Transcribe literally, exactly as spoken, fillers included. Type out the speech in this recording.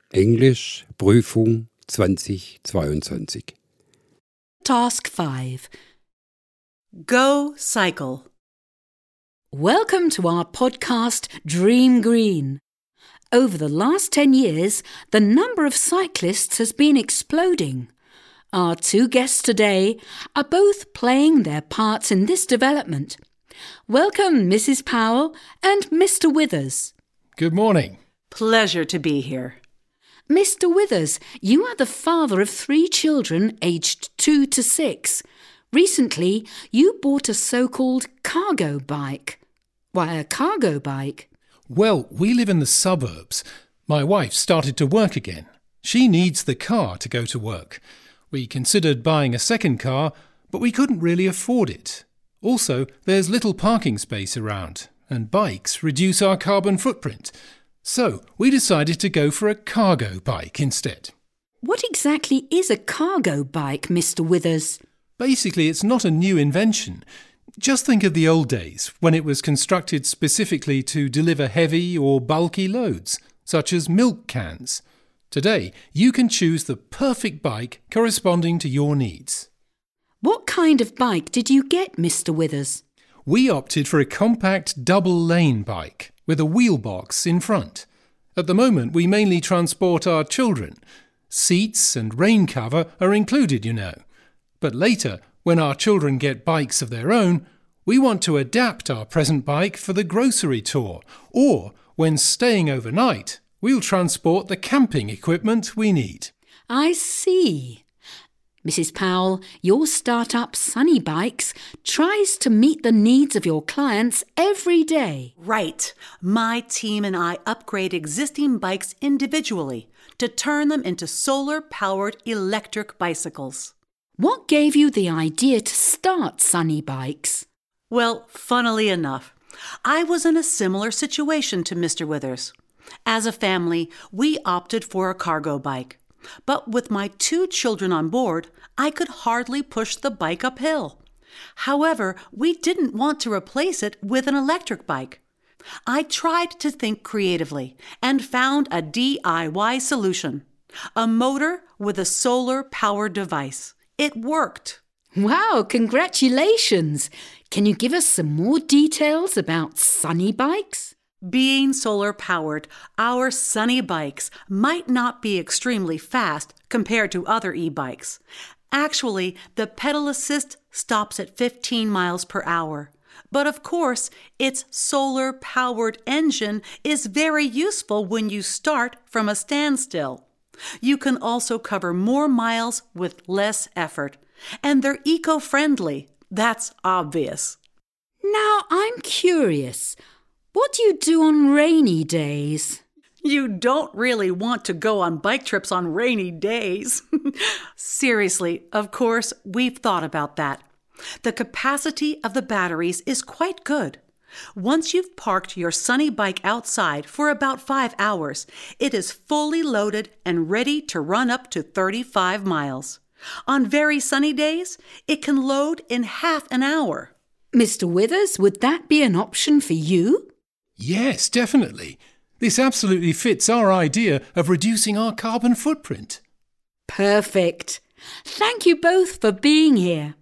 Englisch Prüfung zweitausendzweiundzwanzig. Task five. Go cycle. Welcome to our podcast Dream Green. Over the last ten years, the number of cyclists has been exploding. Our two guests today are both playing their parts in this development. Welcome, Missus Powell and Mister Withers. Good morning. Pleasure to be here. Mister Withers, you are the father of three children aged two to six. Recently, you bought a so-called cargo bike. Why a cargo bike? Well, we live in the suburbs. My wife started to work again. She needs the car to go to work. We considered buying a second car, but we couldn't really afford it. Also, there's little parking space around, and bikes reduce our carbon footprint. So we decided to go for a cargo bike instead. What exactly is a cargo bike, Mister Withers? Basically, it's not a new invention. Just think of the old days when it was constructed specifically to deliver heavy or bulky loads, such as milk cans. Today, you can choose the perfect bike corresponding to your needs. What kind of bike did you get, Mister Withers? We opted for a compact double-lane bike with a wheel box in front. At the moment, we mainly transport our children. Seats and rain cover are included, you know. But later, when our children get bikes of their own, we want to adapt our present bike for the grocery tour, or when staying overnight, we'll transport the camping equipment we need. I see. Missus Powell, your startup Sunny Bikes tries to meet the needs of your clients every day. Right. My team and I upgrade existing bikes individually to turn them into solar-powered electric bicycles. What gave you the idea to start Sunny Bikes? Well, funnily enough, I was in a similar situation to Mister Withers. As a family, we opted for a cargo bike. But with my two children on board, I could hardly push the bike uphill. However, we didn't want to replace it with an electric bike. I tried to think creatively and found a D I Y solution, a motor with a solar-powered device. It worked. Wow, congratulations! Can you give us some more details about Sunny Bikes? Being solar-powered, our Sunny Bikes might not be extremely fast compared to other e-bikes. Actually, the pedal assist stops at fifteen miles per hour. But of course, its solar-powered engine is very useful when you start from a standstill. You can also cover more miles with less effort. And they're eco-friendly. That's obvious. Now, I'm curious. What do you do on rainy days? You don't really want to go on bike trips on rainy days. Seriously, of course, we've thought about that. The capacity of the batteries is quite good. Once you've parked your Sunny Bike outside for about five hours, it is fully loaded and ready to run up to thirty-five miles. On very sunny days, it can load in half an hour. Mister Withers, would that be an option for you? Yes, definitely. This absolutely fits our idea of reducing our carbon footprint. Perfect. Thank you both for being here.